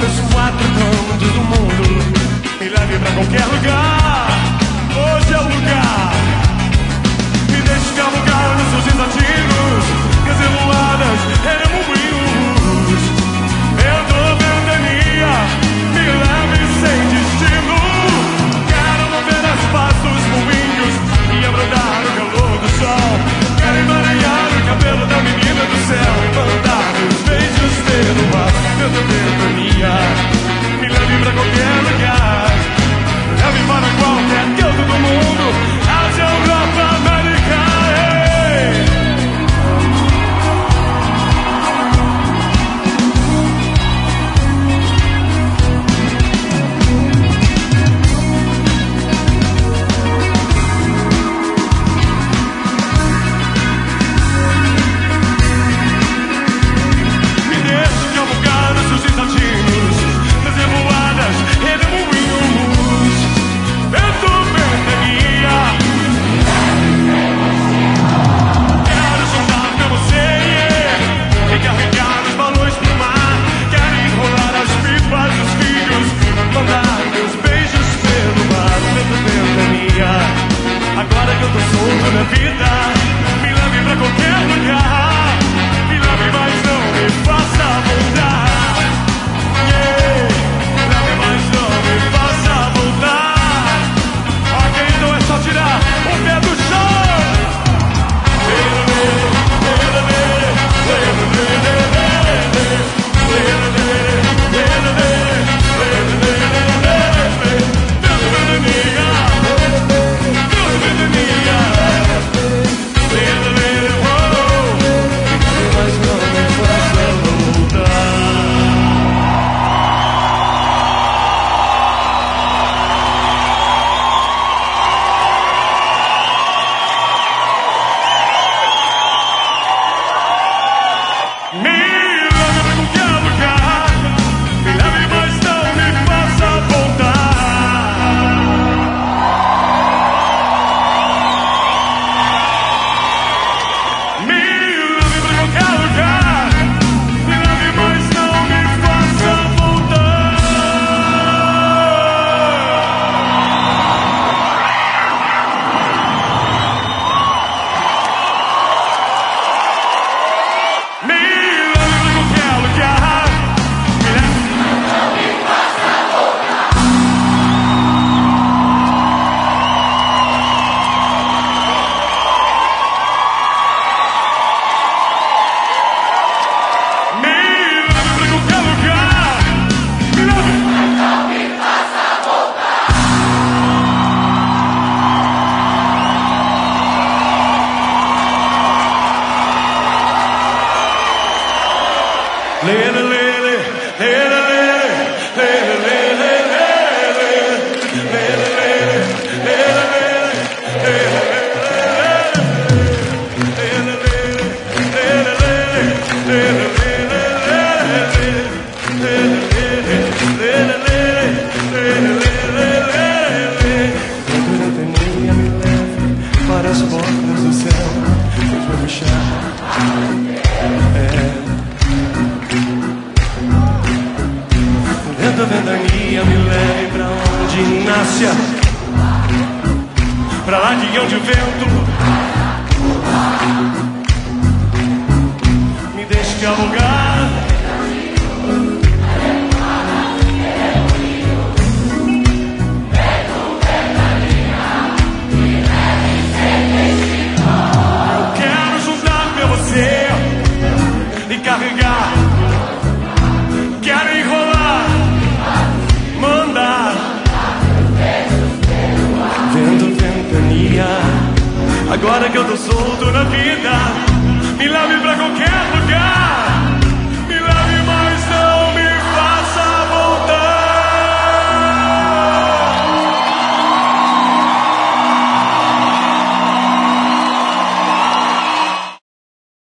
os quatro cantos do mundo. Me leve pra qualquer lugar. Hoje é o lugar. Me deixe cavalgar nos seus desatinos, reservoadas, redemoinhos. Vento, ventania, me leve sem destino. Quero mover as passos moinhos e abrandar o calor do sol. Quero emaranhar o cabelo da menina do céu e mandar meus beijos pelo ar. Vento, ventania, me leve pra qualquer lugar. Leve para qualquer canto do mundo, Ásia, Europa, América. Me deixe cavalgar nos seus instantinhos, nas revoadas, redemoinhos. Vento, ventania, quero soltar pra você e carregar os balões pro mar. Quero enrolar as pipas dos filhos, mandar meus beijos pelo mar. Vento, ventania, agora que eu tô solto na vida, me leve pra qualquer lugar. Me leve, mas não me faça voltar. Yeah. Leve, mas não me faça voltar. Ok, então é só tirar o pé do chão. Mas não me faça voltar. Me leve pra qualquer lugar. Me leve, mas não me faça voltar. Me leve pra qualquer lugar. Me leve, mas não me faça voltar. Me leve pra qualquer lugar. Me leve. Me leve pra qualquer lugar. Me leve. Lele, lele, lele, lele, lele, lele, lele, Ventania, me leve para as portas do céu. Deus vai me chamar. Vento, ventania, me leve pra onde nasce, pra lá de onde o vento me deixe cavalgar. Eu quero juntar pra você e carregar. Quero enrolar, mandar. Vento, ventania, agora que eu tô solto na vida.